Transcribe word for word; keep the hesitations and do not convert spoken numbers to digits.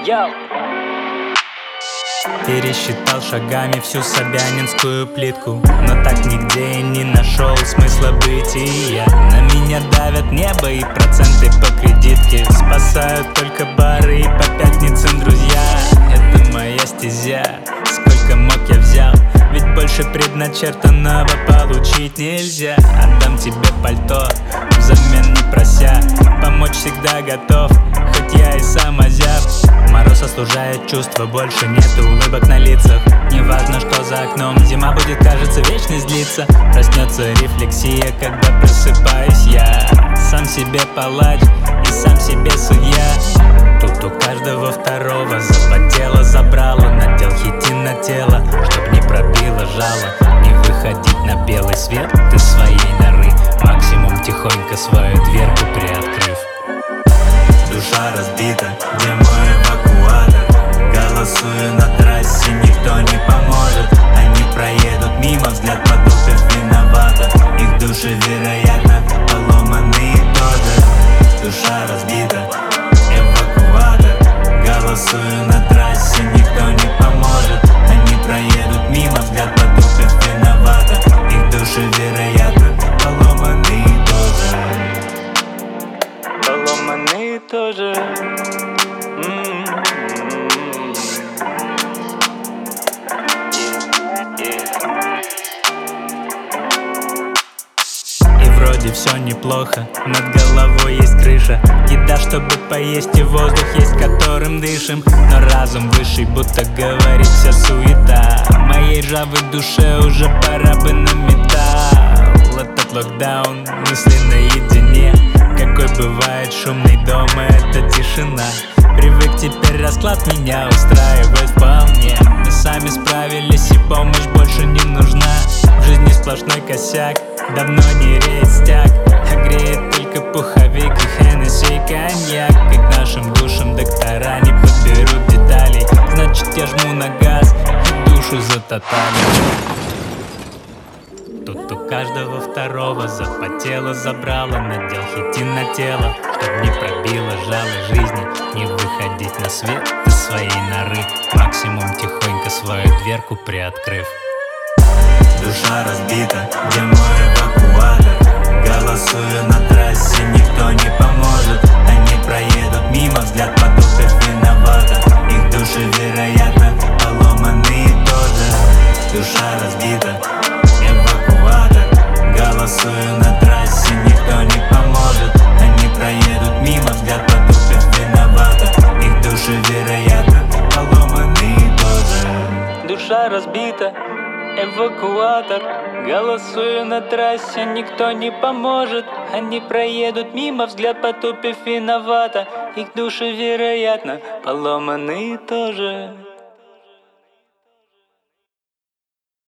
Йоу. Пересчитал шагами всю собянинскую плитку, но так нигде и не нашел смысла бытия. На меня давят небо и проценты по кредитке, спасают только бары и по пятницам друзья. Это моя стезя, сколько мог я взял, ведь больше предначертанного получить нельзя. Отдам тебе пальто, взамен не прося, помочь всегда готов, хоть я и сам озяб. Мороз остужает чувства, больше нету улыбок на лицах. Неважно, что за окном, зима будет, кажется, вечность длиться. Проснется рефлексия, когда просыпаюсь я. Сам себе палач и сам себе судья. Тут у каждого второго запотело, забрало, надел хитин на тело, чтоб не пробило жало. Не выходить на белый свет ты своей норы, максимум тихонько свою дверку приоткрыв. Душа разбита, где мой эвакуатор? Голосую на трассе, никто не поможет. Они проедут мимо, взгляд потупив, виновата. Их души, вероятно, поломанные тоже. Душа разбита, эвакуатор. Голосую на трассе, никто не поможет. Они проедут мимо, взгляд потупив, виновата. Их души, вероятно, поломанные тоже. Поломанные тоже. И вроде все неплохо, над головой есть крыша, еда, чтобы поесть, и воздух есть, которым дышим. Но разум высший, будто говорит вся суета. Моей ржавой душе уже пора бы на металл. Этот локдаун, мысли наедине. Какой бывает шумный дома, это тишина. Привык, теперь расклад меня устраивает вполне. Мы сами справились, и помощь больше не нужна. В жизни сплошной косяк, давно не реет стяг, а греет только пуховик и Хеннесси и коньяк. И к нашим душам доктора не подберут деталей, значит я жму на газ и душу затоталю. Тут у каждого второго запотело, забрало, надел хитин на тело, чтоб не пробило жало жизни. Не выходить на свет из своей норы, максимум тихонько свою дверку приоткрыв. Душа разбита, где мой эвакуатор? Голосую на трассе, никто не поможет. Они проедут мимо, взгляд потупив, виновата. Их души, вероятно, поломанные тоже. Душа разбита, эвакуатор. Голосую на трассе, никто не поможет. Они проедут мимо, взгляд потупив, виновата. Их души, вероятно, поломанные тоже. Душа разбита, эвакуатор. Голосую на трассе, никто не поможет. Они проедут мимо, взгляд потупив, виновата. Их души, вероятно, поломанные тоже.